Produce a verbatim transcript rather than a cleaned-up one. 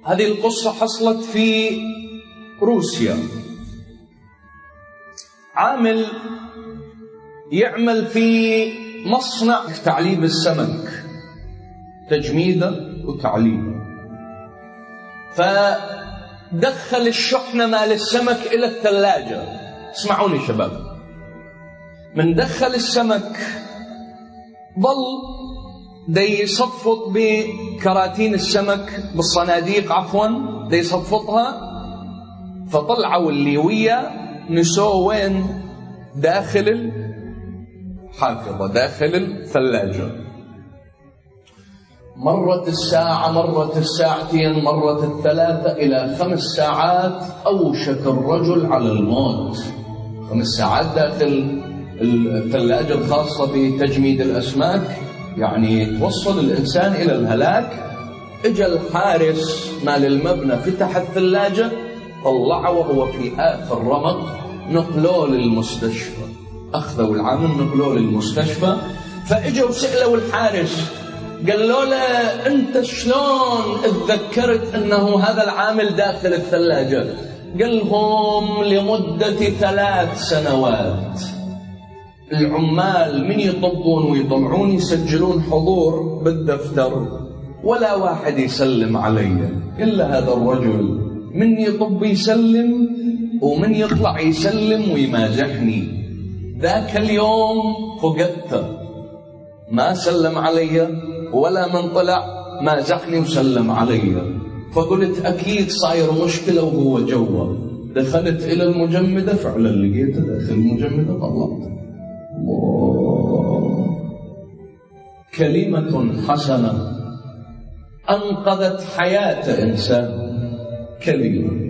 هذه القصة حصلت في روسيا. عامل يعمل في مصنع تعليب السمك، تجميده وتعليبه، فدخل الشحنة مال السمك إلى الثلاجة. اسمعوني شباب، من دخل السمك ظل دي يصفط بكراتين السمك، بالصناديق عفوا دي يصفطها، فطلعوا اللي ويا نسوه وين؟ داخل الحافظة، داخل الثلاجة. مرت الساعة، مرت الساعتين، مرت الثلاثة، إلى خمس ساعات أوشك الرجل على الموت. خمس ساعات داخل الثلاجة الخاصة بتجميد الأسماك، يعني توصل الإنسان إلى الهلاك. إجا الحارس مال المبنى، فتح الثلاجة، طلعه وهو في آخر رمق، نقلوه للمستشفى. أخذوا العامل نقلوه للمستشفى. فإجوا سألوا الحارس، قالوا له أنت شلون اتذكرت أنه هذا العامل داخل الثلاجة؟ قال لهم لمدة ثلاث سنوات العمال من يطبون ويطلعون يسجلون حضور بالدفتر، ولا واحد يسلم علي إلا هذا الرجل، من يطب يسلم ومن يطلع يسلم ويمازحني. ذاك اليوم فقدته، ما سلم علي ولا من طلع مازحني وسلم علي. فقلت أكيد صاير مشكلة وهو جوا. دخلت إلى المجمدة، فعلا لقيته داخل المجمدة، طلعت. الله، كلمة حسنة أنقذت حياة إنسان. كلمة